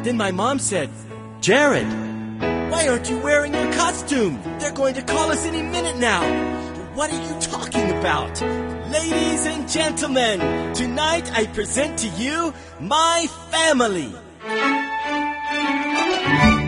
Then my mom said, "Jared, why aren't you wearing your costume? They're going to call us any minute now." "What are you talking about?" "Ladies and gentlemen, tonight I present to you my family."